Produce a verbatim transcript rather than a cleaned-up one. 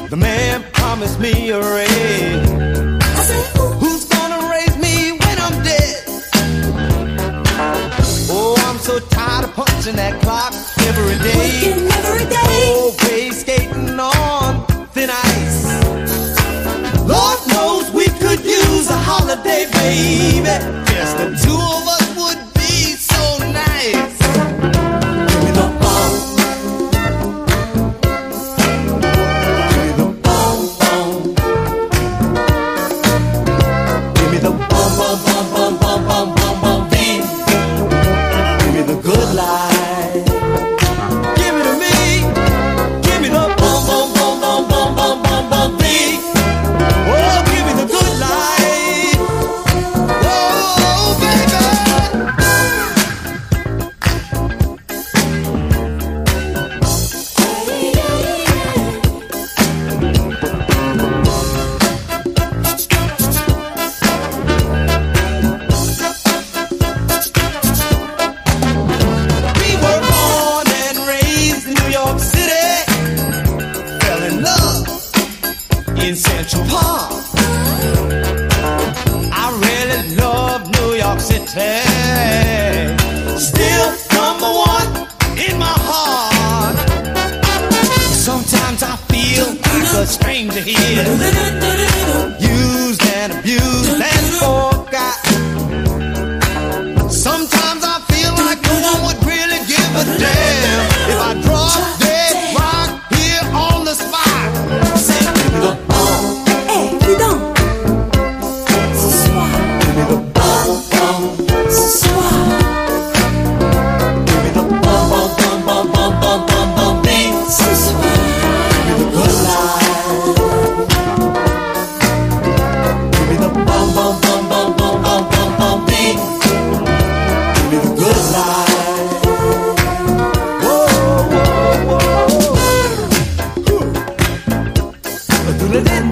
The man promised me a raise. I said, who's gonna raise me when I'm dead? Oh, I'm so tired of punching that clock every day. Working every day. Always skating on thin ice. Lord knows we could use a holiday, baby. Just the two of us would be so nice. Give me the ball. Give me the ball, ball. Give me the bum, bum, bum, bum, bum, bum, bum, bum, beat. Give me the good life. Give it to me. Give me the bum, bum, bum, bum, bum, bum, bum, bum, beat. Oh, give me the good life. Oh, baby. We were born and raised in New York City. Fell in love in Central Park. I really love New York City. Still number one in my heart. Sometimes I feel like a stranger here, used and abused and forgot. Sometimes I feel like no one would really give a damn if I drop dead rock here on the spot. Say, give me the ball. Hey, dis donc. Ce soir, Give me the ball, ball. ce soir, Give me the bum, bum, bum, bum, bum, bum, bum, bum, beat. ce soir. Give me the good life. Give me the bum, bum, bum, bum, bum, bum, bum, bum, beat. Give me the good life. Whoa, whoa, whoa.